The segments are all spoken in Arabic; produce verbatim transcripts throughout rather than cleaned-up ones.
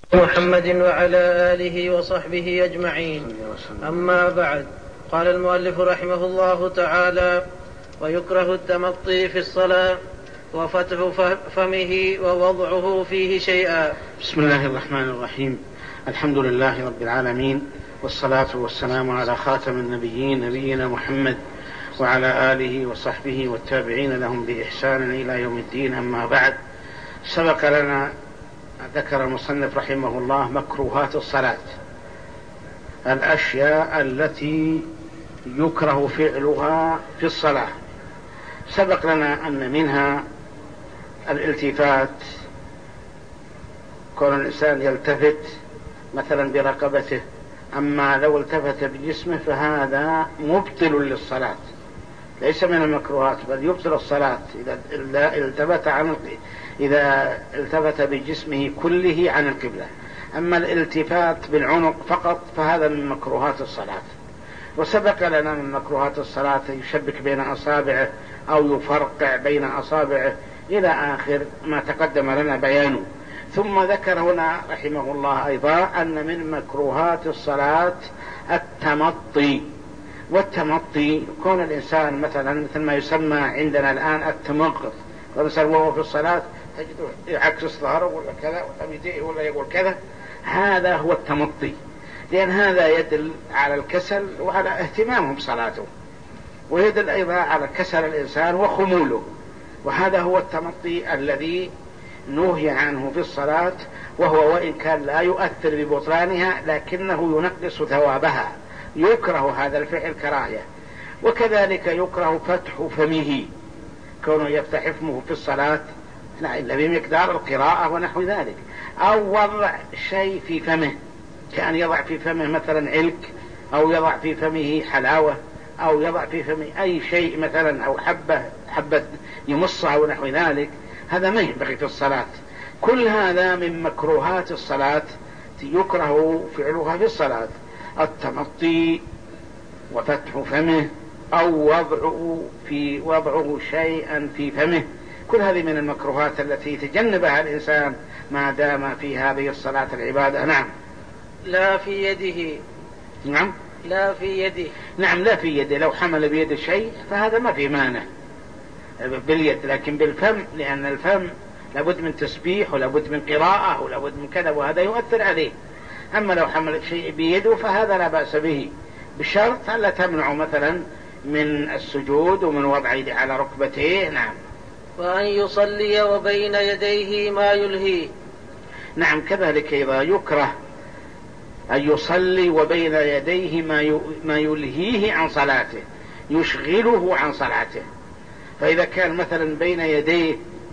محمد وعلى آله وصحبه أجمعين. أما بعد، قال المؤلف رحمه الله تعالى: ويكره التمطي في الصلاة وفتح فمه ووضعه فيه شيئا. بسم الله الرحمن الرحيم. الحمد لله رب العالمين، والصلاة والسلام على خاتم النبيين نبينا محمد وعلى آله وصحبه والتابعين لهم بإحسان إلى يوم الدين. أما بعد، سبق لنا ذكر المصنف رحمه الله مكروهات الصلاة، الأشياء التي يكره فعلها في الصلاة. سبق لنا أن منها الالتفات، كون الإنسان يلتفت مثلا برقبته، أما لو التفت بجسمه فهذا مبطل للصلاة، ليس من المكروهات بل يبطل الصلاة إذا التفت عن إذا التفت بجسمه كله عن القبلة. أما الالتفات بالعنق فقط فهذا من مكروهات الصلاة. وسبق لنا من مكروهات الصلاة يشبك بين أصابعه أو يفرقع بين أصابعه إلى آخر ما تقدم لنا بيانه. ثم ذكر هنا رحمه الله أيضا أن من مكروهات الصلاة التمطي. والتمطي كون الإنسان مثلا مثل ما يسمى عندنا الآن التمغط، والإنسان وهو في الصلاة تجده يعكس ظهره ولا كذا ولا يديه ولا يقول كذا، هذا هو التمطي، لأن هذا يدل على الكسل وعلى اهتمامه بصلاته، ويدل أيضا على كسل الإنسان وخموله، وهذا هو التمطي الذي نهي عنه في الصلاة، وهو وإن كان لا يؤثر ببطلانها لكنه ينقص ثوابها، يكره هذا الفعل كراهية. وكذلك يكره فتح فمه، كونه يفتح فمه في الصلاة لا إلا بمقدار القراءة ونحو ذلك، أو وضع شيء في فمه، كأن يضع في فمه مثلا علك، أو يضع في فمه حلاوة، أو يضع في فمه أي شيء مثلا، أو حبة حبة يمصها ونحو ذلك، هذا ما ينبغي في الصلاة. كل هذا من مكروهات الصلاة يكره فعلها في الصلاة: التمطي وفتح فمه أو وضعه في وضعه شيئا في فمه، كل هذه من المكروهات التي تجنبها الإنسان ما دام في هذه الصلاة العبادة. نعم. لا في يده. نعم. لا في يده. نعم، لا في يده. لو حمل بيده شيء فهذا ما في مانع باليد، لكن بالفم، لأن الفم لابد من تسبيح ولابد من قراءة ولابد من كذا، وهذا يؤثر عليه. أما لو حمل شيء بيده فهذا لا بأس به، بشرط ألا تمنع مثلا من السجود ومن وضع يده على ركبتيه. نعم. وأن يصلي وبين يديه ما يلهي. نعم، كذلك إذا يكره أن يصلي وبين يديه ما يلهيه عن صلاته، يشغله عن صلاته. فإذا كان مثلا بين يديه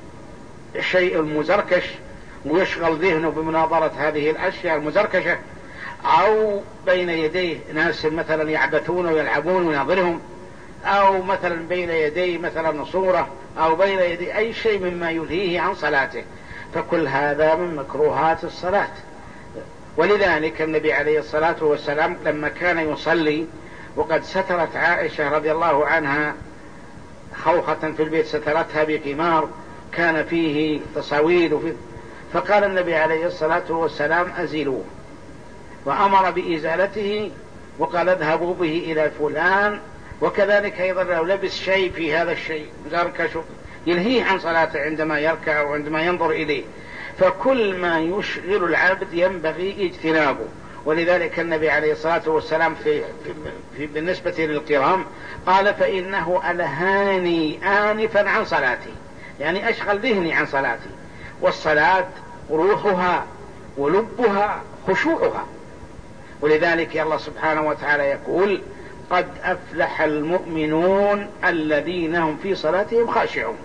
شيء مزركش ويشغل ذهنه بمناظرة هذه الأشياء المزركشة، أو بين يديه ناس مثلا يعبثون ويلعبون ويناظرهم، أو مثلا بين يديه مثلا صورة، أو بين يديه أي شيء مما يلهيه عن صلاته، فكل هذا من مكروهات الصلاة. ولذلك النبي عليه الصلاة والسلام لما كان يصلي وقد سترت عائشة رضي الله عنها خوخة في البيت، سترتها بقمار كان فيه تصاوير فيه، فقال النبي عليه الصلاة والسلام: أزيلوه، وأمر بإزالته، وقال: اذهبوا به إلى فلان. وكذلك أيضا لو لبس شيء في هذا الشيء زركش يلهيه عن صلاته عندما يركع أو عندما ينظر إليه، فكل ما يشغل العبد ينبغي اجتنابه. ولذلك النبي عليه الصلاة والسلام في, في بالنسبة للقرام قال: فإنه ألهاني آنفا عن صلاتي، يعني أشغل ذهني عن صلاتي. والصلاة روحها ولبها خشوعها، ولذلك الله سبحانه وتعالى يقول: قد أفلح المؤمنون الذين هم في صلاتهم خاشعون.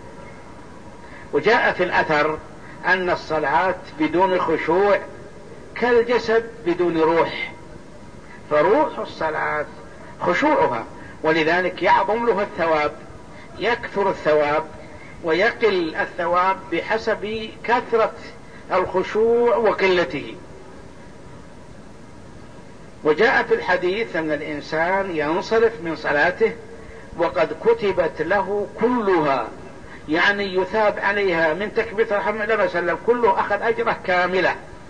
وجاء في الأثر أن الصلاة بدون خشوع كالجسد بدون روح، فروح الصلاة خشوعها، ولذلك يعظم له الثواب، يكثر الثواب ويقل الثواب بحسب كثرة الخشوع وقلته. وجاء في الحديث أن الإنسان ينصرف من صلاته وقد كتبت له كلها، يعني يثاب عليها من تكبيرة الحمد لله وسلم كله أخذ أجره كاملة،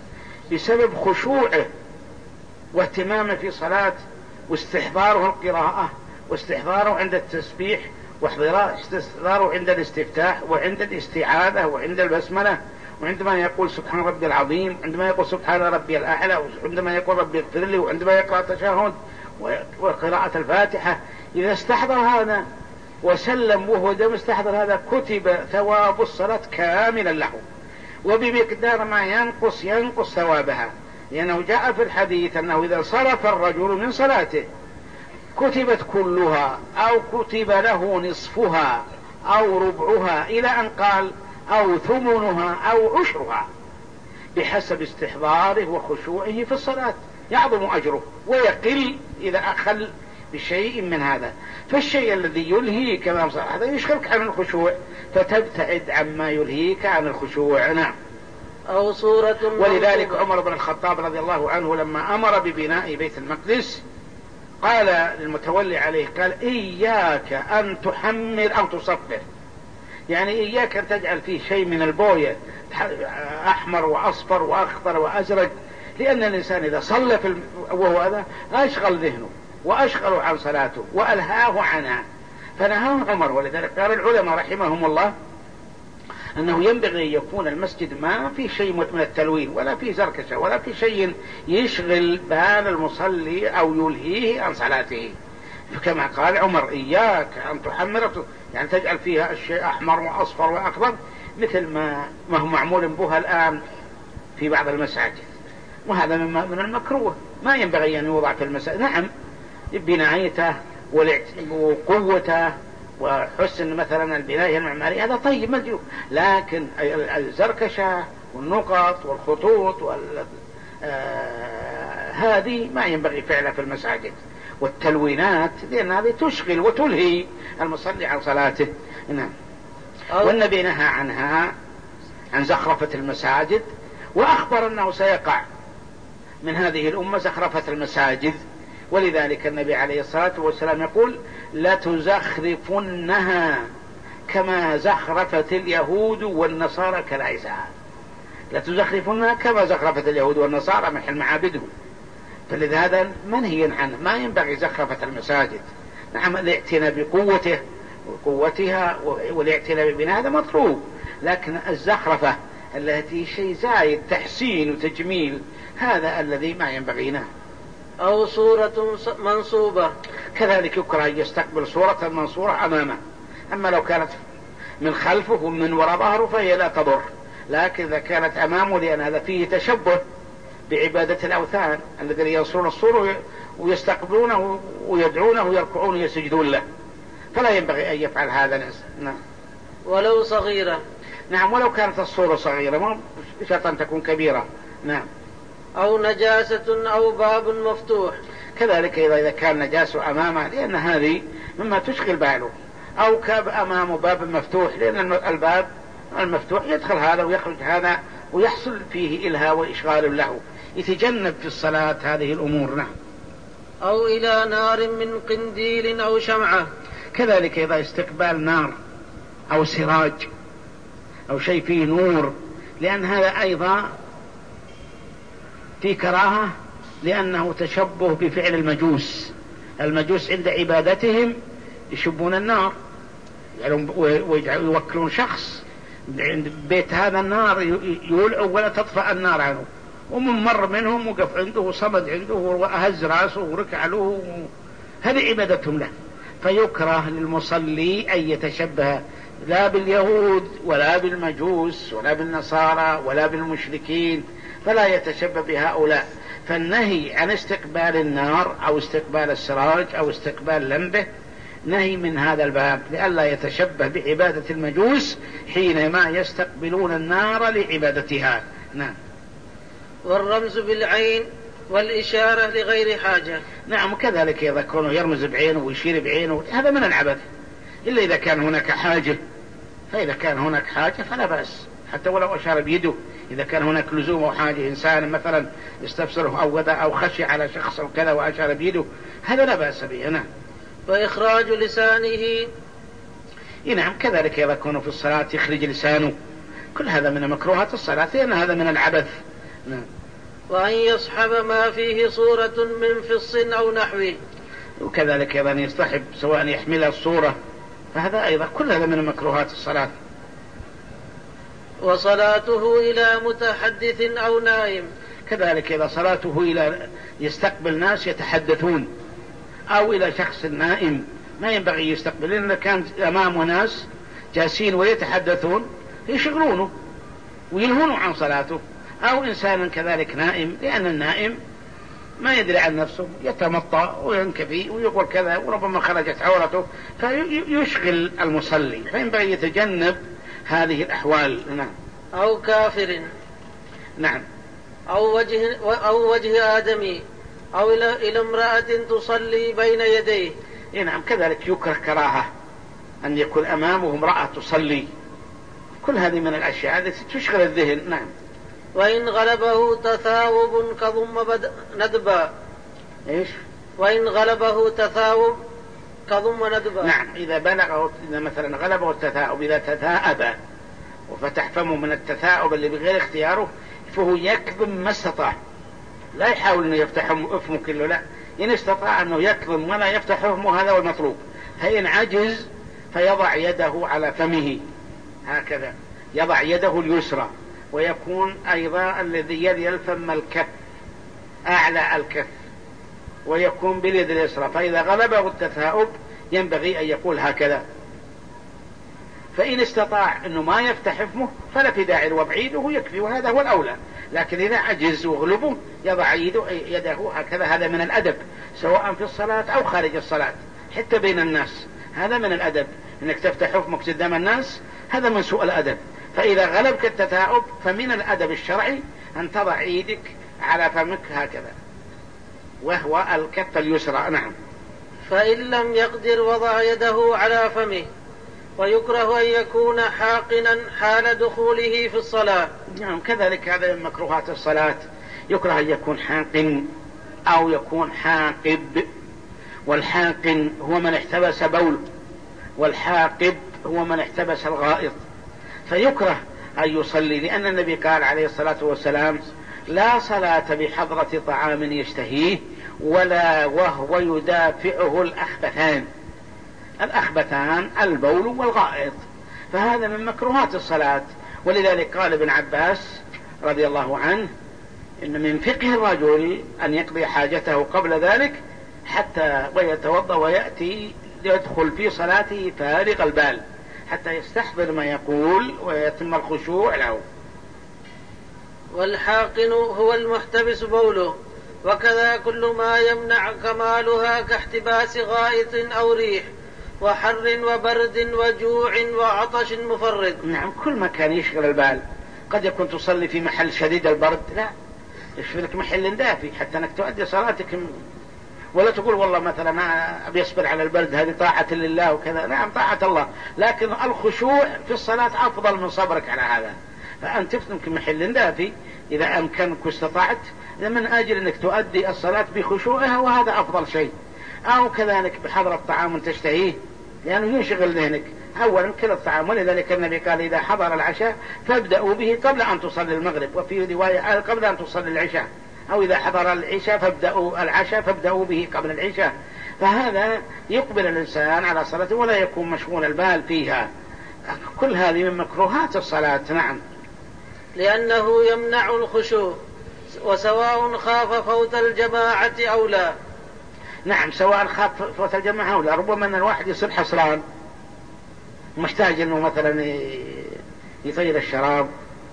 بسبب خشوعه واهتمامه في صلاة، واستحضاره القراءة، واستحضاره عند التسبيح، واستحضاره عند الاستفتاح وعند الاستعاذة وعند البسملة، وعندما يقول سبحان ربي العظيم، عندما يقول سبحان ربي الأعلى، وعندما يقول ربي اغفر لي، وعندما يقرأ التشهد وقراءة الفاتحة. إذا استحضر هذا وسلم وهو دم استحضر هذا كتب ثواب الصلاة كاملا له، وبمقدار ما ينقص ينقص ثوابها، لأنه جاء في الحديث أنه إذا صرف الرجل من صلاته كتبت كلها أو كتب له نصفها أو ربعها، إلى أن قال أو ثمنها أو عشرها، بحسب استحضاره وخشوعه في الصلاة يعظم أجره ويقل إذا أخل بشيء من هذا. فالشيء الذي يلهيك أمام صلاة هذا يشغلك عن الخشوع، فتبتعد عما يلهيك عن الخشوع. نعم. أو صورة. ولذلك عمر بن الخطاب رضي الله عنه لما أمر ببناء بيت المقدس قال للمتولي عليه، قال إياك أن تحمر أو تصفر، يعني إياك أن تجعل فيه شيء من البوية أحمر وأصفر وأخضر وأزرق، لأن الإنسان إذا صلى في الم... وهو هذا أشغل ذهنه وأشغل عن صلاته وألهاه عنها، فنهاه عمر. ولذلك قال العلماء رحمهم الله أنه ينبغي أن يكون المسجد ما في شيء من التلوين ولا في زركشة ولا في شيء يشغل بال المصلي أو يلهيه عن صلاته، فكما قال عمر إياك أن تحمر، يعني تجعل فيها الشيء أحمر وأصفر وأخضر، مثل ما ما هو معمول بها الآن في بعض المساجد، وهذا من المكروه، ما ينبغي أن يوضع في المساجد. نعم بنايته وقوته وحسن مثلا البناية المعمارية هذا طيب مجيء، لكن الزركشة والنقط والخطوط وال... آه... هذه ما ينبغي فعلها في المساجد، والتلوينات، لأن هذه تشغل وتلهي المصلي عن صلاته. نعم. والنبي نهى عنها، عن زخرفة المساجد، وأخبر أنه سيقع من هذه الأمة زخرفة المساجد، ولذلك النبي عليه الصلاة والسلام يقول لا تزخرفنها كما زخرفت اليهود والنصارى كنائسها، لا تزخرفنها كما زخرفت اليهود والنصارى محل معابدهم، فلذا منهي عنه، ما ينبغي زخرفة المساجد. نعم الاعتناء بقوته وقوتها والاعتناء ببناء هذا مطلوب، لكن الزخرفة التي شيء زايد تحسين وتجميل هذا الذي ما ينبغي له. أو صورة منصوبة، كذلك يكره أن يستقبل صورة منصورة أمامه، أما لو كانت من خلفه ومن وراء ظهره فهي لا تضر، لكن إذا كانت أمامه لأن هذا فيه تشبه بعبادة الأوثان الذين ينصرون الصورة ويستقبلونه ويدعونه ويركعون ويسجدون له، فلا ينبغي أن يفعل هذا الإنسان. نعم. ولو صغيرة. نعم ولو كانت الصورة صغيرة ما شرط أن تكون كبيرة. نعم. أو نجاسة أو باب مفتوح، كذلك إذا كان نجاسة أمامه لأن هذه مما تشغل باله، أو كاب أمامه باب مفتوح لأن الباب المفتوح يدخل هذا ويخرج هذا ويحصل فيه إلهاء وإشغال له، يتجنب في الصلاة هذه الأمور. نعم. أو إلى نار من قنديل أو شمعة، كذلك إذا استقبال نار أو سراج أو شيء فيه نور، لأن هذا أيضا في كراهة، لأنه تشبه بفعل المجوس. المجوس عند عبادتهم يشبون النار ويوكلون شخص عند بيت هذا النار يولع ولا تطفأ النار عنه، ومن مر منهم وقف عنده وصمد عنده وأهز راسه وركع له، هذه عبادتهم له. فيكره للمصلي أن يتشبه لا باليهود ولا بالمجوس ولا بالنصارى ولا بالمشركين، فلا يتشبه بهؤلاء. فالنهي عن استقبال النار أو استقبال السراج أو استقبال لمبه نهي من هذا الباب، لئلا يتشبه بعبادة المجوس حينما يستقبلون النار لعبادتها. نعم. والرمز بالعين والإشارة لغير حاجة. نعم كذلك يذكرونه يرمز بعينه ويشير بعينه، هذا من العبث، إلا إذا كان هناك حاجة، فإذا كان هناك حاجة فلا بأس، حتى ولو أشار بيده، إذا كان هناك لزوم أو حاجة، إنسان مثلا يستفسره أو كذا أو خشي على شخص أو كذا وأشار بيده، هذا لا بأس به. نعم. وإخراج لسانه. نعم كذلك يكون في الصلاة يخرج لسانه، كل هذا من مكروهات الصلاة لأن هذا من العبث. نعم. وأن يصحب ما فيه صورة من فص أو نحوه. وكذلك أيضا يصطحب سواء يحمل الصورة، فهذا أيضا كل هذا من مكروهات الصلاة. وصلاته إلى متحدث أو نائم، كذلك إذا صلاته إلى يستقبل ناس يتحدثون أو إلى شخص نائم ما ينبغي يستقبل، لأن كان أمامه ناس جالسين ويتحدثون يشغلونه ويلهونه عن صلاته، أو إنسان كذلك نائم، لأن النائم ما يدري عن نفسه يتمطى وينكفي ويقول كذا وربما خرجت عورته فيشغل المصلي، فينبغي يتجنب هذه الأحوال. نعم. أو كافر. نعم. أو وجه, أو وجه آدمي، أو إلى, إلى امرأة تصلي بين يديه. نعم. كذلك يكره كراهة أن يكون أمامه امرأة تصلي، كل هذه من الأشياء التي تشغل الذهن. نعم. وإن غلبه تثاوب كضم بد... ندبا. إيش؟ وإن غلبه تثاوب كضم ندبا. نعم. إذا بلغه، إذا مثلا غلبه التثاؤب، إذا تثاءب وفتح فمه من التثاؤب اللي بغير اختياره، فهو يكظم ما استطاع، لا يحاول أنه يفتح فمه كله، لا، إن استطاع أنه يكظم ولا يفتح فمه هذا هو المطلوب. فإن عجز فيضع يده على فمه هكذا، يضع يده اليسرى، ويكون أيضا الذي يلي الفم الكف أعلى الكف، ويكون باليد اليسرى. فإذا غلبه التثاؤب ينبغي أن يقول هكذا. فإن استطاع أنه ما يفتح فمه فلا في داعي وضع يده يكفي، وهذا هو الأولى. لكن إذا عجز وغلبه يضع يده هكذا، هذا من الأدب سواء في الصلاة أو خارج الصلاة، حتى بين الناس هذا من الأدب، أنك تفتح فمك قدام الناس هذا من سوء الأدب. فإذا غلبك التثاؤب فمن الأدب الشرعي أن تضع يدك على فمك هكذا، وهو الكف اليسرى. نعم. فإن لم يقدر وضع يده على فمه. ويكره أن يكون حاقنا حال دخوله في الصلاة. نعم. كذلك هذا من مكروهات الصلاة، يكره أن يكون حاقن أو يكون حاقب. والحاقن هو من احتبس بول، والحاقب هو من احتبس الغائط. فيكره أن يصلي، لأن النبي قال عليه الصلاة والسلام: لا صلاة بحضرة طعام يشتهيه ولا وهو يدافعه الأخبثان. الأخبثان البول والغائط، فهذا من مكروهات الصلاة. ولذلك قال ابن عباس رضي الله عنه: إن من فقه الرجل أن يقضي حاجته قبل ذلك حتى ويتوضأ ويأتي يدخل في صلاته فارغ البال حتى يستحضر ما يقول ويتم الخشوع له. والحاقن هو المحتبس بوله، وكذا كل ما يمنع كمالها كاحتباس غائط أو ريح وحر وبرد وجوع وعطش مفرد. نعم. كل ما كان يشغل البال. قد يكون تصلي في محل شديد البرد، لا، يشغل لك محل دافي حتى أنك تؤدي صلاتك، ولا تقول والله مثلا ما أبي أصبر على البرد، هذه طاعة لله وكذا. نعم طاعة الله، لكن الخشوع في الصلاة أفضل من صبرك على هذا. فأنت تفتنك محل دافي إذا أمكنك واستطعت من أجل أنك تؤدي الصلاة بخشوعها، وهذا أفضل شيء. أو كذلك بحضر الطعام تشتهيه، لأنه يعني ينشغل ذهنك أولا كل الطعام. ولذلك النبي قال: إذا حضر العشاء فابدأوا به قبل أن تصلي المغرب، وفي رواية قبل أن تصلي العشاء، أو إذا حضر العشاء فابدأوا العشاء فابدأوا به قبل العشاء. فهذا يقبل الإنسان على صلاته ولا يكون مشغول البال فيها. كل هذه من مكروهات الصلاة. نعم. لأنه يمنع الخشوع، وسواء خاف فوت الجماعة أو لا. نعم. سواء خاف فوت الجماعة أو لا. ربما أن الواحد يصير حصران محتاج أنه مثلا يطير الشراب،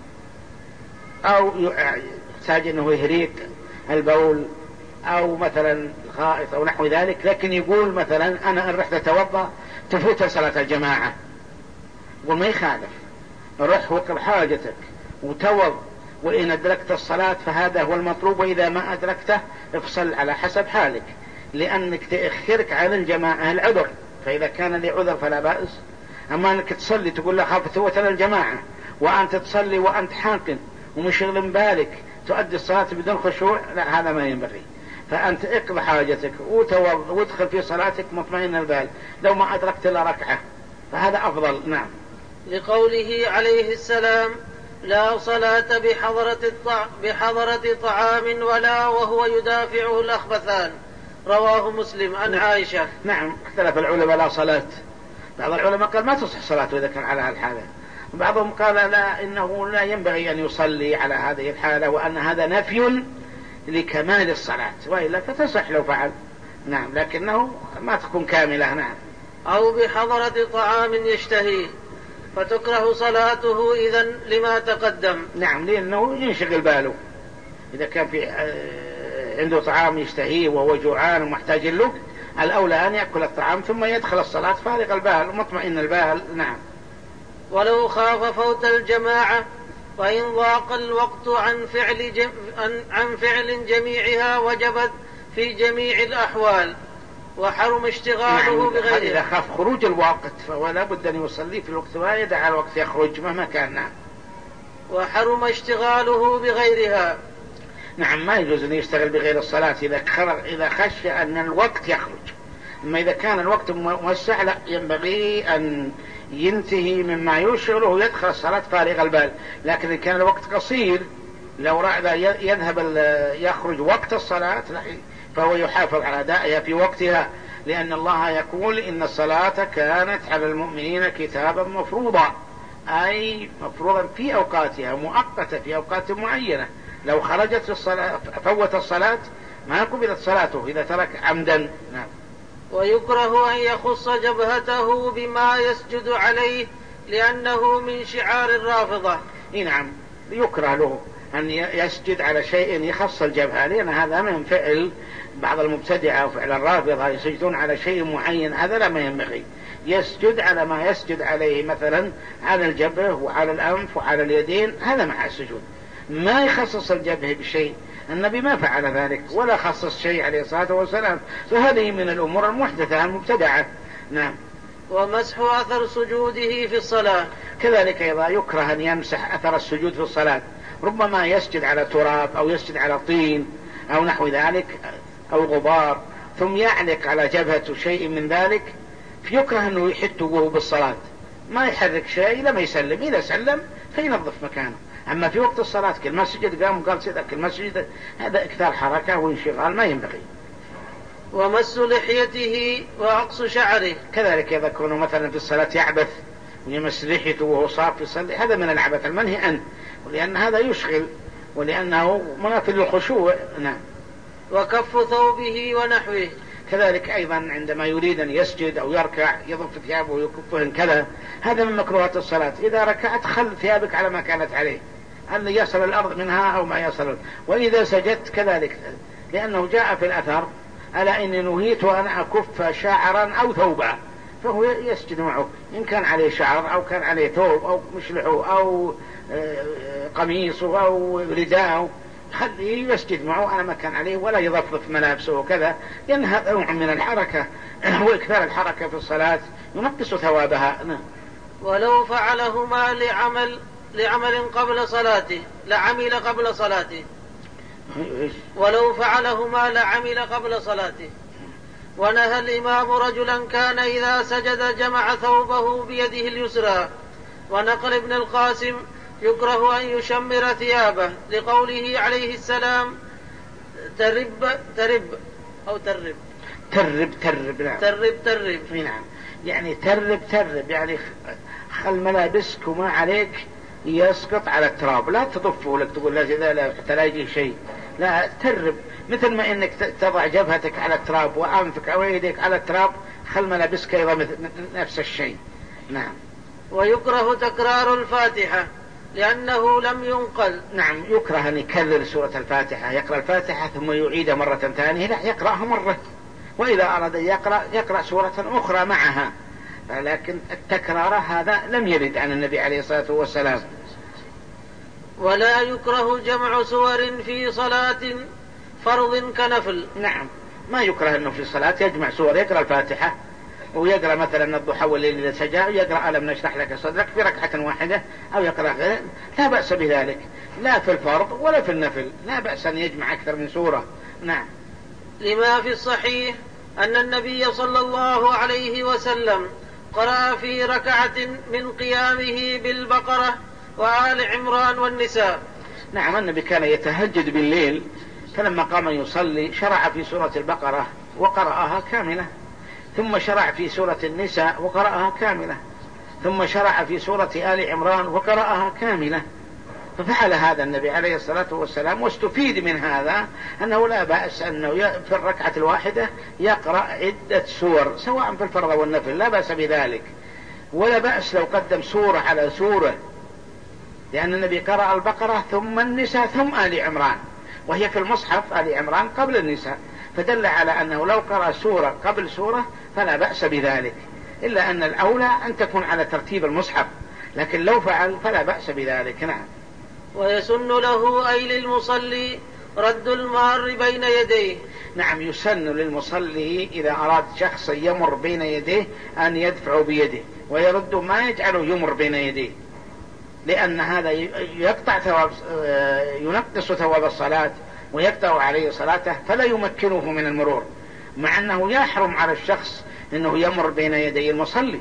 أو يحتاج أنه يهريق البول، أو مثلا غائط أو نحو ذلك، لكن يقول مثلا أنا إن رحت أتوضأ تفوت صلاة الجماعة، وما يخالف، روح وقف حاجتك وتوضأ، وإن أدركت الصلاة فهذا هو المطلوب، وإذا ما أدركته افصل على حسب حالك، لأنك تأخرك عن الجماعة العذر. فإذا كان لي عذر فلا بأس. أما أنك تصلي تقول لا خاف تفوتنا الجماعة، وأنت تصلي وأنت حاقن ومشغل بالك تؤدي الصلاة بدون خشوع، لا، هذا ما ينبغي. فأنت اقض حاجتك وتوضأ وادخل في صلاتك مطمئن البال، لو ما أدركت إلا ركعة فهذا أفضل. نعم. لقوله عليه السلام: لا صلاة بحضرة, الطع... بحضرة طعام ولا وهو يدافعه الأخبثان. رواه مسلم عن عائشة. نعم اختلف العلماء لا صلاة. بعض العلماء قال ما تصح صلاته إذا كان على هالحالة، وبعضهم قال لا إنه لا ينبغي أن يصلي على هذه الحالة، وأن هذا نفي لكمال الصلاة، وإلا فتصح لو فعل. نعم لكنه ما تكون كاملة. نعم. أو بحضرة طعام يشتهيه فتكره صلاته إذن لما تقدم. نعم لأنه ينشغل باله. إذا كان في عنده طعام يشتهيه وهو جوعان ومحتاج له، الأولى أن يأكل الطعام ثم يدخل الصلاة فارغ البال ومطمئن البال. نعم. ولو خاف فوت الجماعة وإن ضاق الوقت عن فعل, جم... عن فعل جميعها وجبت في جميع الأحوال وحرم اشتغاله. نعم. بغيره. إذا خاف خروج الوقت فلا بد أن يصلي في الوقت ويدع الوقت يخرج مهما كان. نعم. وحرم اشتغاله بغيرها. نعم ما يجوز أن يشتغل بغير الصلاة إذا إذا خشى أن الوقت يخرج. أما إذا كان الوقت موسع لا، ينبغي أن ينتهي مما يشغله ويدخل الصلاة فارغ البال. لكن إذا كان الوقت قصير لو رأى يذهب يخرج وقت الصلاة فهو يحافظ على أدائها في وقتها، لأن الله يقول إن الصلاة كانت على المؤمنين كتابا مفروضا، أي مفروضا في أوقاتها مؤقتة في أوقات معينة. لو خرجت الصلاة فوت الصلاة ما قبلت صلاته إذا ترك عمدا. نعم. ويكره أن يخص جبهته بما يسجد عليه لأنه من شعار الرافضة. نعم يكره له أن يسجد على شيء يخص الجبهة، لأن هذا من فعل بعض المبتدعة وفعل الرافضة، يسجدون على شيء معين، هذا لا ما ينبغي. يسجد على ما يسجد عليه مثلا على الجبهة وعلى الأنف وعلى اليدين، هذا مع السجود. ما يخصص الجبهة بشيء، النبي ما فعل ذلك ولا خصص شيء عليه الصلاة والسلام، فهذه من الأمور المحدثة المبتدعة. نعم. ومسح أثر سجوده في الصلاة. كذلك أيضا يكره أن يمسح أثر السجود في الصلاة، ربما يسجد على تراب أو يسجد على طين أو نحو ذلك أو غبار ثم يعلق على جبهته شيء من ذلك، فيكره أنه يحت وهو بالصلاة، ما يحرك شيء لما يسلم، إذا سلم فينظف مكانه. أما في وقت الصلاة كل ما سجد قام وقال سيدا كل ما سجد، هذا إكثار حركة وانشغال ما ينبغي. ومس لحيته وعقص شعره. كذلك يذكرونه مثلا في الصلاة يعبث ويمس لحيته وهو صاف يصلي، هذا من العبث المنهي عنه، ولأن هذا يشغل ولأنه منافي للخشوع. نعم. وكف ثوبه ونحوه. كذلك أيضا عندما يريد أن يسجد أو يركع يضف ثيابه ويكفهن كذا، هذا من مكروهات الصلاة. إذا ركعت خل ثيابك على ما كانت عليه، أن يصل الأرض منها أو ما يصل. وإذا سجدت كذلك، لأنه جاء في الأثر ألا إني نهيت أن أكف شعرا أو ثوبا، فهو يسجد معه إن كان عليه شعر أو كان عليه ثوب أو مشلحه أو قميصه أو رداءه، خليه يسجد معه على ما كان عليه ولا يضفف ملابسه وكذا، لأن هذا نوع من الحركة وإكثار الحركة في الصلاة ينقص ثوابها. ولو فعلهما لعمل لعمل قبل صلاته لعمل قبل صلاته ولو فعلهما لعمل قبل صلاته. ونهى الإمام رجلا كان إذا سجد جمع ثوبه بيده اليسرى. ونقل ابن القاسم يكره أن يشمر ثيابه لقوله عليه السلام ترب ترب أو ترب ترب ترب نعم. ترب ترب نعم، يعني ترب ترب يعني خل ملابسك وما عليك يسقط على التراب، لا تضفه لك تقول لا لا تلاقي شيء، لا ترب، مثل ما انك تضع جبهتك على التراب وانفك او يديك على التراب، خل ملابسك ايضا نفس الشيء. نعم. ويكره تكرار الفاتحة لأنه لم ينقل. نعم يكره أن يكرر سورة الفاتحة، يقرأ الفاتحة ثم يعيدها مرة ثانية، لا يقرأها مرة، وإذا أراد يقرأ يقرأ سورة أخرى معها، لكن التكرار هذا لم يرد عن النبي عليه الصلاة والسلام. ولا يكره جمع سور في صلاة فرض كنفل. نعم ما يكره أنه في الصلاة يجمع سور، يقرأ الفاتحة ويقرأ مثلا الضحى والليل إذا سجى، يقرأ ألم نشرح لك صدرك في ركعة واحدة أو يقرأ غير، لا بأس بذلك، لا في الفرض ولا في النفل، لا بأس أن يجمع أكثر من سورة. نعم. لما في الصحيح أن النبي صلى الله عليه وسلم قرأ في ركعة من قيامه بالبقرة وآل عمران والنساء. نعم، النبي كان يتهجد بالليل، فلما قام يصلي شرع في سورة البقرة وقرأها كاملة، ثم شرع في سورة النساء وقرأها كاملة، ثم شرع في سورة آل عمران وقرأها كاملة. ففعل هذا النبي عليه الصلاة والسلام، واستفيد من هذا أنه لا بأس أنه في الركعة الواحدة يقرأ عدة سور سواء في الفرض والنفل، لا بأس بذلك، ولا بأس لو قدم سورة على سورة، لأن النبي قرأ البقرة ثم النساء ثم آل عمران، وهي في المصحف آل عمران قبل النساء، فدل على أنه لو قرأ سورة قبل سورة فلا بأس بذلك، إلا أن الأولى أن تكون على ترتيب المصحف، لكن لو فعل فلا بأس بذلك. نعم. ويسن له أي للمصلي رد المار بين يديه. نعم، يسن للمصلي إذا أراد شخص يمر بين يديه أن يدفع بيده ويرد، ما يجعله يمر بين يديه، لأن هذا يقطع ثواب، ينقص ثواب الصلاة ويقطع عليه صلاته، فلا يمكنه من المرور، مع أنه يحرم على الشخص أنه يمر بين يدي المصلي،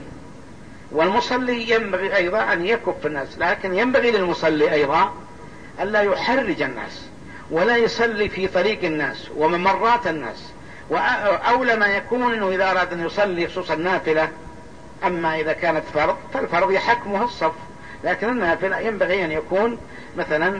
والمصلي ينبغي أيضا أن يكف الناس، لكن ينبغي للمصلي أيضا ألا يحرج الناس ولا يصلي في طريق الناس وممرات الناس، وأولى ما يكون أنه إذا أراد أن يصلي خصوصا النافلة، أما إذا كانت فرض فالفرض يحكمها الصف، لكن النافلة ينبغي أن يكون مثلا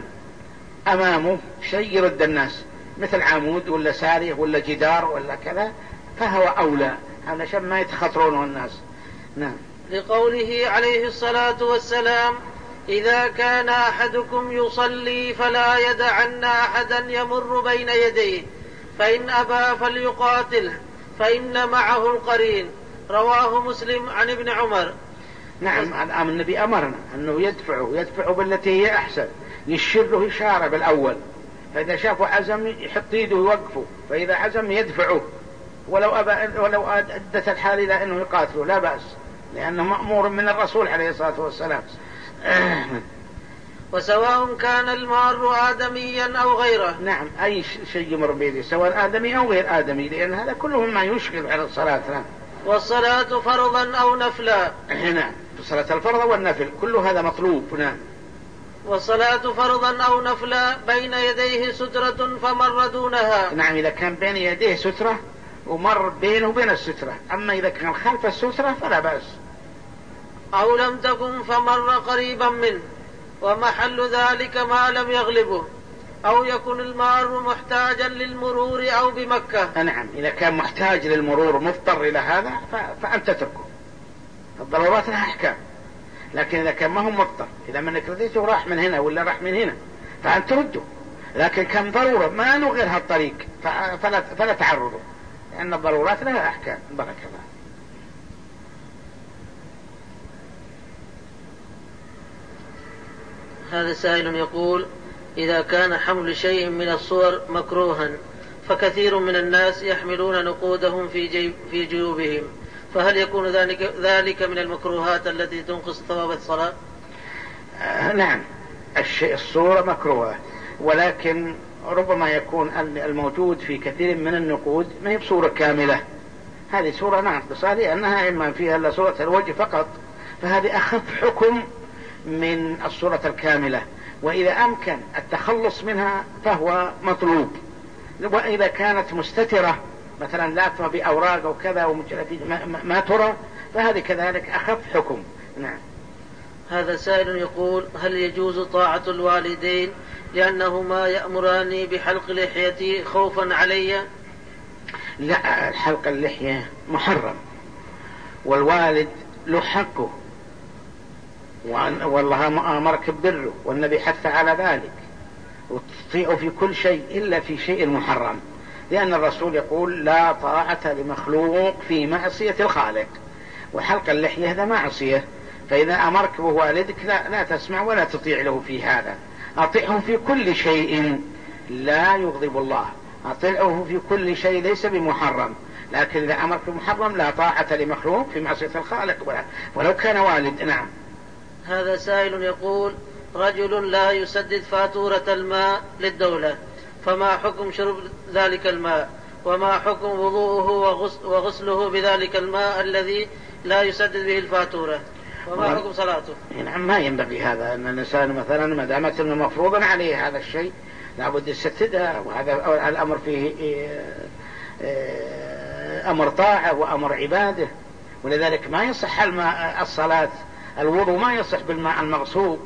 أمامه شيء يرد الناس، مثل عمود ولا سارية ولا جدار ولا كذا، فهو أولى علشان ما يتخطرونه الناس. نعم. لقوله عليه الصلاة والسلام: إذا كان أحدكم يصلي فلا يدعن أحدا يمر بين يديه، فإن أبى فليقاتله فإن معه القرين. رواه مسلم عن ابن عمر. نعم، النبي أمرنا أنه يدفعه يدفعه بالتي هي أحسن، يشير له إشارة بالأول، فإذا شافوا عزم يحط يده ويوقفه، فإذا عزم يدفعه، ولو أبى ولو أدت الحال إلى أنه يقاتله لا بأس، لأنه مأمور من الرسول عليه الصلاة والسلام. وسواء كان المار آدميا أو غيره. نعم، أي شيء يمر بيده سواء آدمي أو غير آدمي، لأن هذا كله ما يشغل على الصلاة. نعم. والصلاة فرضا أو نفلا. نعم، صلاة الفرض والنفل كل هذا مطلوب. نعم. والصلاة فرضا أو نفلا بين يديه سترة فمر دونها. نعم، إذا كان بين يديه سترة ومر بينه وبين السترة، أما إذا كان خلف السترة فلا بأس. أو لم تكن فمر قريبا منه، ومحل ذلك ما لم يغلبه، أو يكون المار محتاجا للمرور أو بمكة. نعم، إذا كان محتاج للمرور مضطر إلى هذا فأنت تتركه، الضرورات لها أحكام، لكن إذا كان ما هو مضطر، إذا منك رديته راح من هنا ولا راح من هنا فأنت ترده، لكن كان ضرورة ما نغير هالطريق فلا, فلا تعرضه، لأن الضرورات لها أحكام. بارك الله. هذا سائل يقول: إذا كان حمل شيء من الصور مكروها، فكثير من الناس يحملون نقودهم في, جيب في جيوبهم، فهل يكون ذلك, ذلك من المكروهات التي تنقص ثواب الصلاة؟ آه نعم، الشيء الصورة مكروهة، ولكن ربما يكون الموجود في كثير من النقود ما هي بصورة كاملة، هذه صورة ناقصة لأنها إما فيها إلا صورة الوجه فقط، فهذه أخف حكم من الصورة الكاملة، وإذا أمكن التخلص منها فهو مطلوب. وإذا كانت مستترة مثلا لافة بأوراق أو كذا ما, ما ترى فهذه كذلك أخف حكم. نعم. هذا سائل يقول: هل يجوز طاعة الوالدين لأنهما يأمراني بحلق لحيتي خوفا علي؟ لا، حلق اللحية محرم، والوالد له حقه، والله أمرك ببره، والنبي حث على ذلك، وتطيع في كل شيء إلا في شيء محرم، لأن الرسول يقول: لا طاعة لمخلوق في معصية الخالق، وحلق اللحية هذا معصية، فإذا أمرك بوالدك لا, لا تسمع ولا تطيع له في هذا، أطيعه في كل شيء لا يغضب الله، أطيعه في كل شيء ليس بمحرم، لكن إذا أمرك بمحرم لا طاعة لمخلوق في معصية الخالق ولو كان والد. نعم. هذا سائل يقول: رجل لا يسدد فاتورة الماء للدولة، فما حكم شرب ذلك الماء؟ وما حكم وضوءه وغسله بذلك الماء الذي لا يسدد به الفاتورة؟ وما حكم صلاته؟ نعم ما ينبغي هذا، أن الإنسان مثلا ما دامت أنه مفروضا عليه هذا الشيء لابد يستدها، وهذا الأمر فيه أمر طاعة وأمر عبادة، ولذلك ما يصح الماء الصلاة الوضوء ما يصح بالماء المغصوب،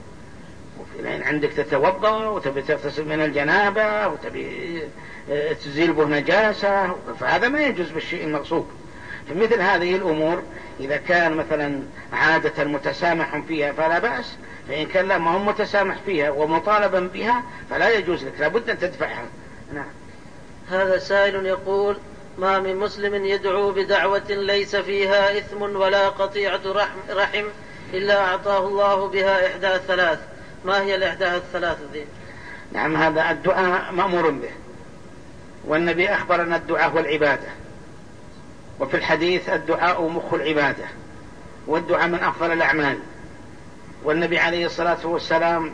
لأن عندك تتوضأ وتبي تغتسل من الجنابة وتبي تزيل به نجاسة، فهذا ما يجوز بالشيء المغصوب. فمثل هذه الأمور إذا كان مثلا عادة متسامح فيها فلا بأس، فإن كان لا ما هم متسامح فيها ومطالبا بها فلا يجوز لك، لابد أن تدفعها. نعم. هذا سائل يقول: ما من مسلم يدعو بدعوة ليس فيها إثم ولا قطيعة رحم, رحم إلا أعطاه الله بها إحدى الثلاث، ما هي الإحدى الثلاث ذي؟ نعم هذا الدعاء مأمور به، والنبي أخبر أن الدعاء هو العبادة، وفي الحديث الدعاء مخ العبادة، والدعاء من أفضل الأعمال، والنبي عليه الصلاة والسلام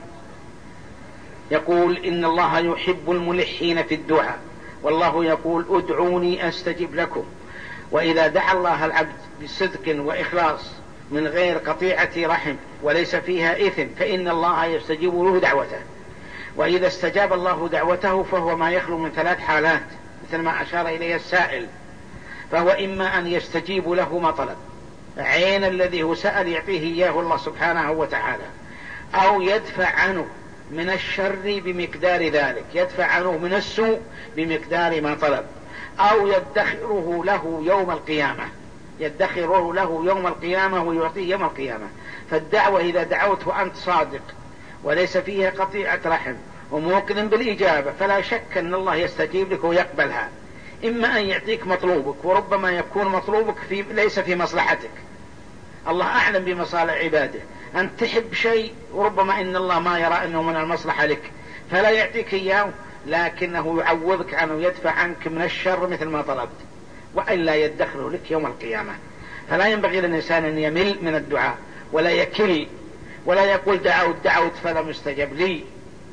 يقول: إن الله يحب الملحين في الدعاء، والله يقول: ادعوني أستجب لكم. وإذا دعا الله العبد بصدق وإخلاص من غير قطيعة رحم وليس فيها إثم فإن الله يستجيب له دعوته. وإذا استجاب الله دعوته فهو ما يخلو من ثلاث حالات مثل ما أشار إليه السائل، فهو إما أن يستجيب له ما طلب، عين الذي هو سأل يعطيه إياه الله سبحانه وتعالى، أو يدفع عنه من الشر بمقدار ذلك، يدفع عنه من السوء بمقدار ما طلب، أو يدخره له يوم القيامة، يدخره له يوم القيامة ويعطيه يوم القيامة. فالدعوة إذا دعوت وأنت صادق وليس فيها قطيعة رحم وموقن بالإجابة فلا شك أن الله يستجيب لك ويقبلها. إما أن يعطيك مطلوبك، وربما يكون مطلوبك في ليس في مصلحتك، الله أعلم بمصالح عباده، أن تحب شيء وربما إن الله ما يرى أنه من المصلحة لك فلا يعطيك إياه، لكنه يعوضك عنه، يدفع عنك من الشر مثل ما طلبت، وإلا يدخله لك يوم القيامة. فلا ينبغي للإنسان أن يمل من الدعاء ولا يكل ولا يقول دعوت دعوت فلم يستجب لي،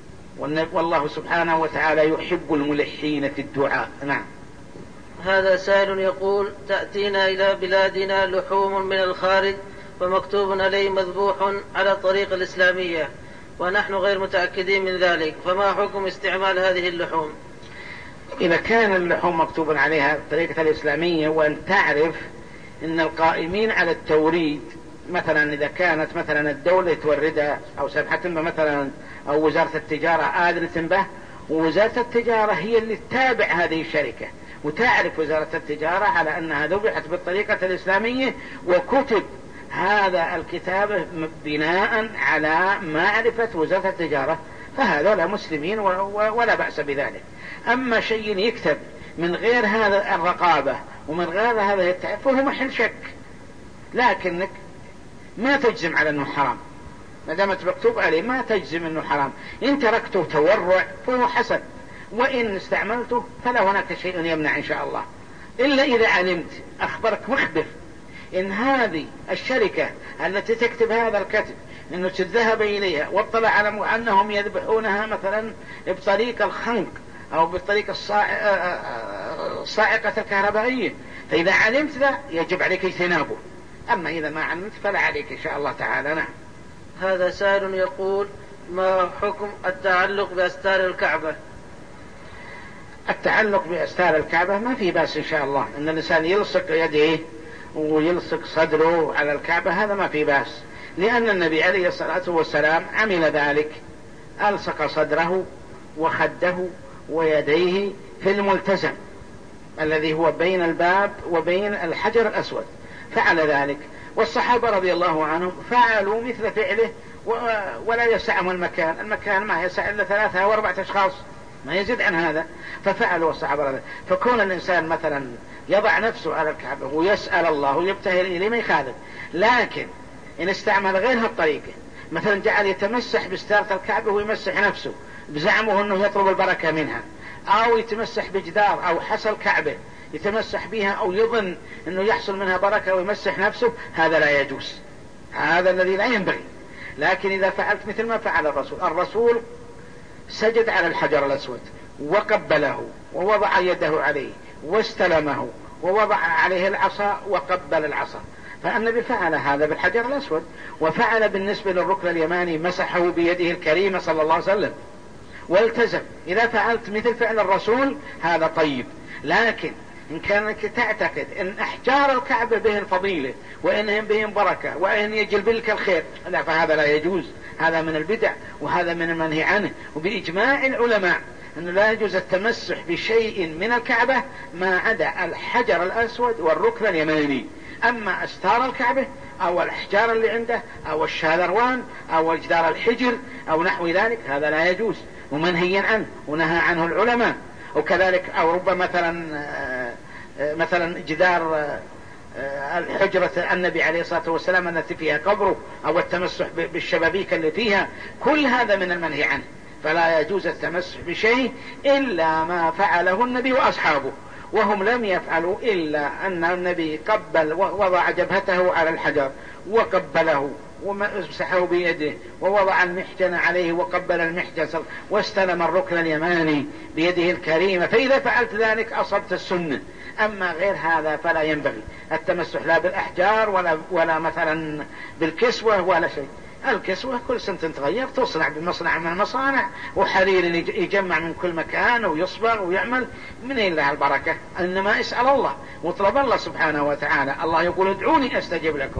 والله سبحانه وتعالى يحب الملحين في الدعاء. نعم. هذا سائل يقول: تأتينا إلى بلادنا لحوم من الخارج ومكتوب عليه مذبوح على الطريقة الإسلامية ونحن غير متأكدين من ذلك، فما حكم استعمال هذه اللحوم؟ إذا كان اللحوم مكتوب عليها الطريقة الإسلامية، وأن تعرف أن القائمين على التوريد مثلا إذا كانت مثلا الدولة توردها أو سمحت مثلا أو وزارة التجارة آذنة به، ووزارة التجارة هي اللي تتابع هذه الشركة، وتعرف وزارة التجارة على أنها ذبحت بالطريقة الإسلامية، وكتب هذا الكتاب بناء على معرفة وزارة التجارة، فهذا لا مسلمين ولا بأس بذلك. أما شيء يكتب من غير هذا الرقابة ومن غير هذا التعرف فهو محل شك، لكنك ما تجزم على أنه حرام، ما دامت مكتوب عليه ما تجزم أنه حرام. إن تركته تورع فهو حسن، وإن استعملته فلا هناك شيء يمنع إن شاء الله، إلا إذا علمت أخبرك مخبر إن هذه الشركة التي تكتب هذا الكتب إنه تذهب إليها واطلع على أنهم يذبحونها مثلا بطريقة الخنق أو بالطريقة الصاعقة الكهربائية، فإذا علمت ذا يجب عليك اجتنابه، أما إذا ما علمت فلا عليك إن شاء الله تعالى. نعم. هذا سائل يقول: ما حكم التعلق بأستار الكعبة؟ التعلق بأستار الكعبة ما في بأس إن شاء الله، أن الإنسان يلصق يديه ويلصق صدره على الكعبة، هذا ما في بأس، لأن النبي عليه الصلاة والسلام عمل ذلك، ألصق صدره وخده ويديه في الملتزم الذي هو بين الباب وبين الحجر الأسود، فعل ذلك، والصحابة رضي الله عنهم فعلوا مثل فعله ولا يسعهم المكان، المكان ما يسع إلا ثلاثة أو أربعة أشخاص، ما يزيد عن هذا، ففعلوا الصحابة رضي الله. فكون الإنسان مثلا يضع نفسه على الكعبة ويسأل الله ويبتهل إليه ما يخالف، لكن إن استعمل غير هالطريقة، مثلا جعل يتمسح بستارة الكعبة ويمسح نفسه بزعمه أنه يطلب البركة منها، أو يتمسح بجدار أو حصى الكعبة يتمسح بها أو يظن أنه يحصل منها بركة ويمسح نفسه، هذا لا يجوز، هذا الذي لا ينبغي. لكن إذا فعلت مثل ما فعل الرسول، الرسول سجد على الحجر الأسود وقبله ووضع يده عليه واستلمه ووضع عليه العصا وقبل العصا، فالنبي فعل هذا بالحجر الأسود، وفعل بالنسبة للركن اليماني مسحه بيده الكريمة صلى الله عليه وسلم والتزم. إذا فعلت مثل فعل الرسول هذا طيب، لكن إن كانك تعتقد أن أحجار الكعبة بهم فضيلة وإنهم بهم بركة وإن يجلب لك الخير، لا، فهذا لا يجوز، هذا من البدع وهذا من المنهي عنه. وبإجماع العلماء أنه لا يجوز التمسح بشيء من الكعبة ما عدا الحجر الأسود والركن اليماني. أما أستار الكعبة أو الأحجار اللي عنده أو الشاذروان أو جدار الحجر أو نحو ذلك هذا لا يجوز ومنهي عنه ونهى عنه العلماء. وكذلك أو ربما مثلا مثلا جدار الحجرة النبي عليه الصلاة والسلام التي فيها قبره أو التمسح بالشبابيك اللي فيها، كل هذا من المنهي عنه. فلا يجوز التمسح بشيء إلا ما فعله النبي وأصحابه، وهم لم يفعلوا إلا أن النبي قبل ووضع جبهته على الحجر وقبله ومسحه بيده ووضع المحجن عليه وقبل المحجن واستلم الركن اليماني بيده الكريمة. فإذا فعلت ذلك أصبت السنة. أما غير هذا فلا ينبغي التمسح لا بالأحجار ولا, ولا مثلا بالكسوة ولا شيء. الكسوة كل سنة تتغير، تصنع بمصنع من المصانع وحرير يجمع من كل مكان ويصبغ ويعمل، من إلا البركة. إنما اسأل الله واطلب الله سبحانه وتعالى. الله يقول ادعوني أستجب لكم.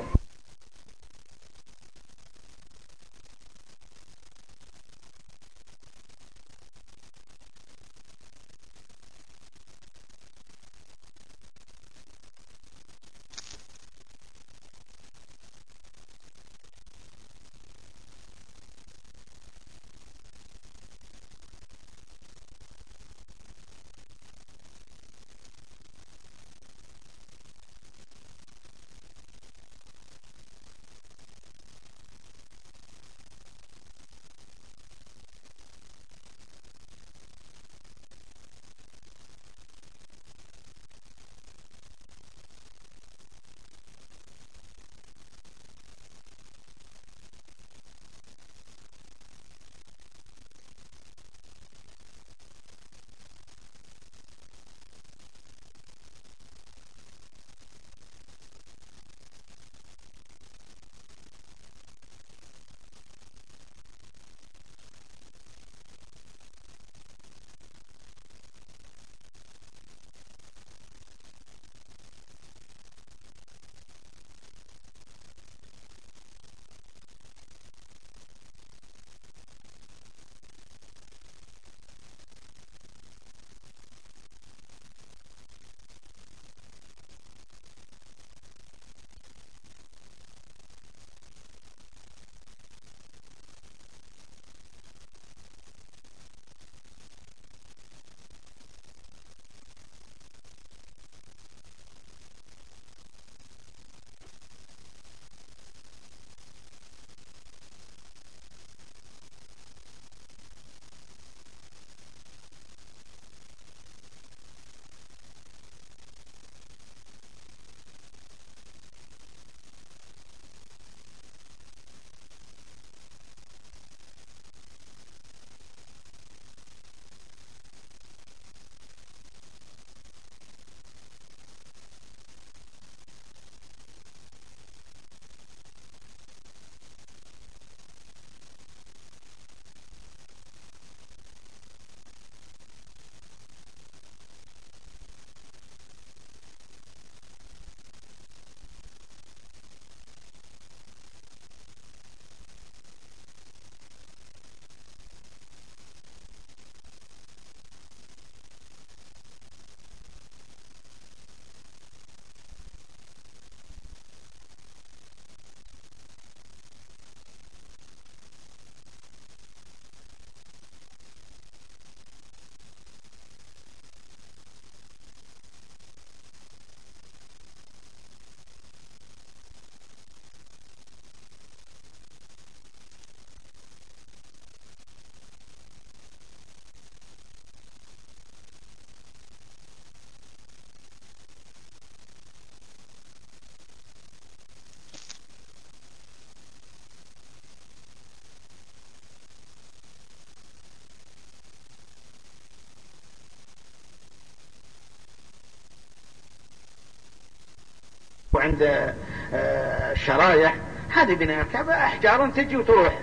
وعند الشرايح، هذه بناء الكعبة أحجار تجي وتروح.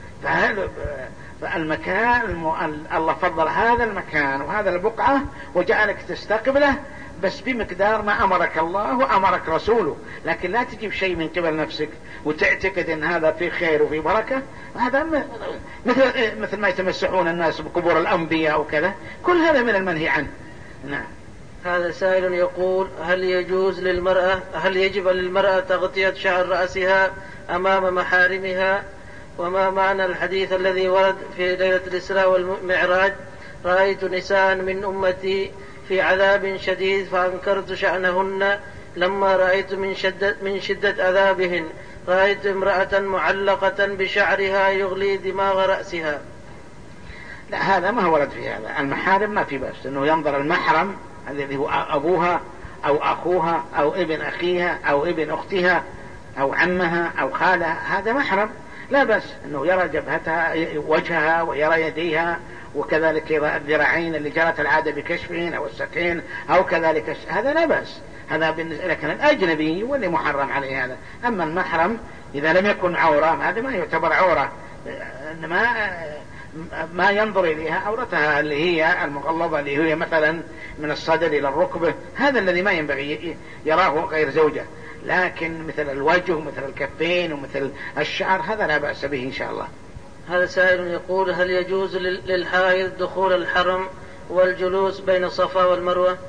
فالمكان الله فضل هذا المكان وهذا البقعة وجعلك تستقبله بس بمقدار ما أمرك الله وأمرك رسوله، لكن لا تجيب شيء من قبل نفسك وتعتقد أن هذا فيه خير وفيه بركة. هذا مثل مثل ما يتمسحون الناس بقبور الأنبياء وكذا، كل هذا من المنهي عنه. نعم. هذا سائل يقول: هل يجوز للمرأة هل يجب للمرأة تغطية شعر رأسها أمام محارمها؟ وما معنى الحديث الذي ورد في ليلة الإسراء والمعراج: رأيت نساء من أمتي في عذاب شديد فأنكرت شأنهن لما رأيت من شدة, من شدة عذابهن رأيت امرأة معلقة بشعرها يغلي دماغ رأسها؟ لا، هذا ما ورد في هذا. المحارم ما في بأس أنه ينظر المحرم الذي هو أبوها أو أخوها أو ابن أخيها أو ابن أختها أو عمها أو خالها، هذا محرم، لا بأس أنه يرى جبهتها وجهها ويرى يديها وكذلك يرى الذراعين اللي جرت العادة بكشفهن أو السكين أو كذلك، هذا لا بأس. هذا بالنسبة لكن الأجنبي واللي محرم عليه هذا. أما المحرم إذا لم يكن عورة هذا ما يعتبر عورة، ما ما ينظر إليها عورتها اللي هي المغلظة اللي هي مثلا من الصدر إلى الركبة، هذا الذي ما ينبغي يراه غير زوجة. لكن مثل الوجه ومثل الكفين ومثل الشعر هذا لا بأس به إن شاء الله. هذا سائل يقول: هل يجوز للحائض دخول الحرم والجلوس بين الصفا والمروة؟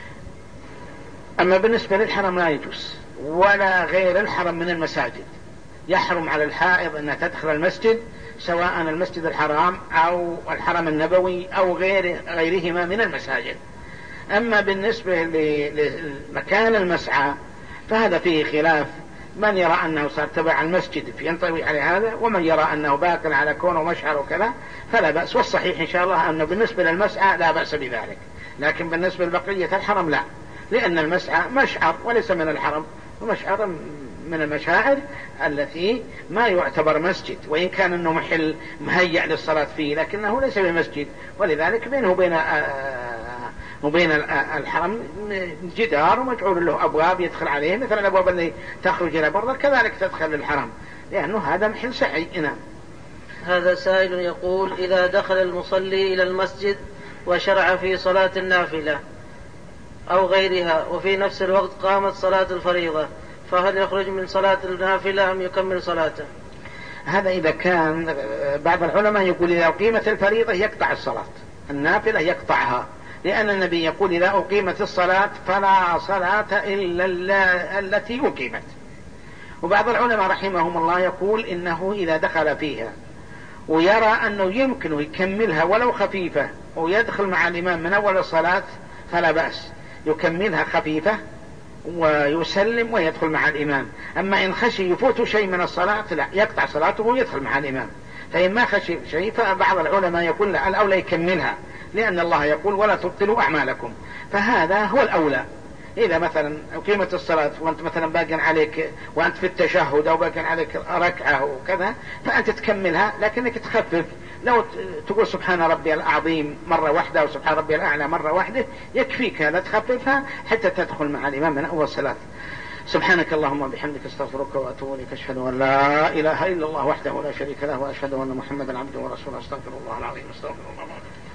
أما بالنسبة للحرم لا يجوز، ولا غير الحرم من المساجد. يحرم على الحائض أن تدخل المسجد، سواء المسجد الحرام أو الحرم النبوي أو غير غيرهما من المساجد. أما بالنسبة لمكان المسعى فهذا فيه خلاف، من يرى أنه صار تبع المسجد ينطوي على هذا، ومن يرى أنه باق على كونه مشعر وكذا فلا بأس. والصحيح إن شاء الله أنه بالنسبة للمسعى لا بأس بذلك، لكن بالنسبة لبقية الحرم لا، لأن المسعى مشعر وليس من الحرم، ومشعر من المشاعر التي ما يعتبر مسجد، وإن كان أنه محل مهيأ للصلاة فيه لكنه ليس بمسجد. ولذلك بينه وبين وبين الحرم جدار ومجعول له أبواب يدخل عليه مثل الأبواب اللي تخرج إلى برا، كذلك تدخل للحرم لأنه هذا محل سعي. نعم. هذا سائل يقول: إذا دخل المصلي إلى المسجد وشرع في صلاة النافلة أو غيرها وفي نفس الوقت قامت صلاة الفريضة، فهل يخرج من صلاة النافلة أم يكمل صلاته؟ هذا إذا كان بعض العلماء يقول إذا أقيمت الفريضة يقطع الصلاة، النافلة يقطعها، لأن النبي يقول إذا أقيمت الصلاة فلا صلاة إلا التي أقيمت. وبعض العلماء رحمهم الله يقول إنه إذا دخل فيها ويرى أنه يمكن يكملها ولو خفيفة ويدخل مع الإمام من أول الصلاة فلا بأس، يكملها خفيفة ويسلم ويدخل مع الإمام. أما إن خشي يفوت شيء من الصلاة لا، يقطع صلاته ويدخل مع الإمام. فإن ما خشي شيء فبعض العلماء يقول لا، الأولى يكملها، لأن الله يقول ولا تبطلوا أعمالكم، فهذا هو الأولى. إذا مثلا أقيمت الصلاة وأنت مثلا باقي عليك وأنت في التشهد أو باقي عليك ركعة وكذا فأنت تكملها، لكنك تخفف، لو تقول سبحان ربي العظيم مرة واحدة وسبحان ربي الأعلى مرة واحدة يكفيك هذا، تخففها حتى تدخل مع الإمام من أول صلاة. سبحانك اللهم وبحمدك استغفرك وأتوب إليك، أشهد أن لا إله إلا الله وحده لا شريك له وأشهد أن محمدا عبده ورسوله، استغفر الله العظيم استغفر الله العظيم.